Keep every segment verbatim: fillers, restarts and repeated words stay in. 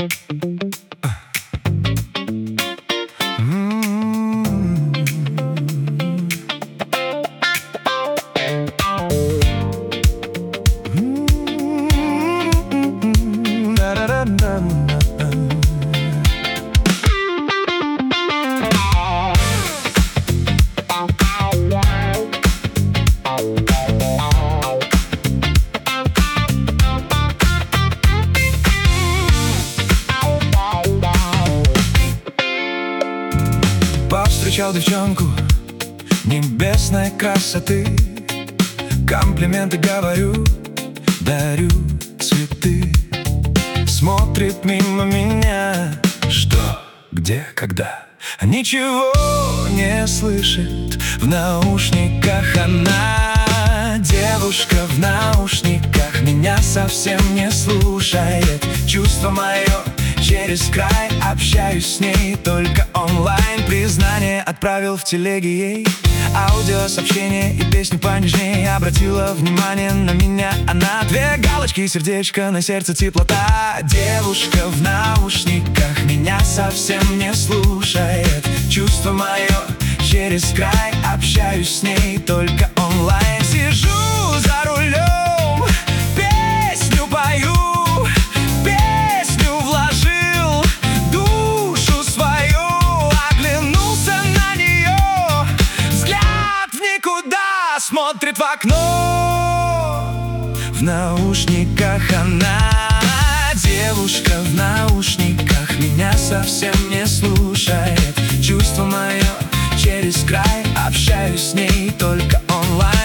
Повстречал девчонку небесной красоты, комплименты говорю, дарю цветы. Смотрит мимо меня, что, где, когда, ничего не слышит. В наушниках она, девушка в наушниках, меня совсем не слушает. Чувство мое через край, общаюсь с ней только онлайн. Признание отправил в телеге ей, аудиосообщение и песню понежнее. Обратила внимание на меня она, две галочки, сердечко, на сердце теплота. Девушка в наушниках меня совсем не слушает. Чувство мое через край, общаюсь с ней только онлайн. Сижу за рулем, песню пою, песню вложил душу свою. Оглянулся на нее, взгляд в никуда, смотрит в окно. В наушниках она, девушка в наушниках меня совсем не слушает. Чувство мое через край, общаюсь с ней только онлайн.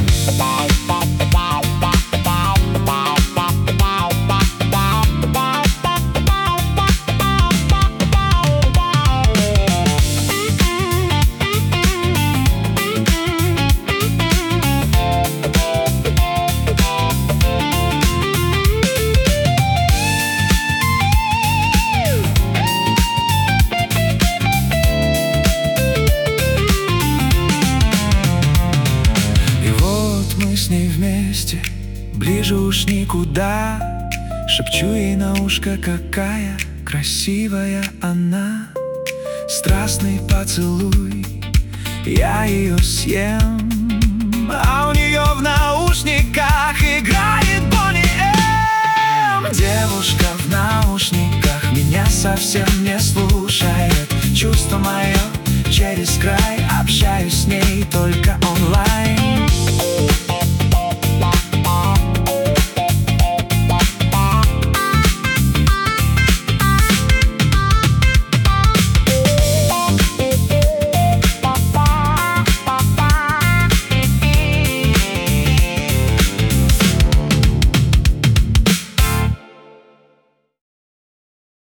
С ней вместе, ближе уж никуда. Шепчу ей на ушко, какая красивая она. Страстный поцелуй, я ее съем. А у нее в наушниках играет Бонни М. Девушка в наушниках меня совсем не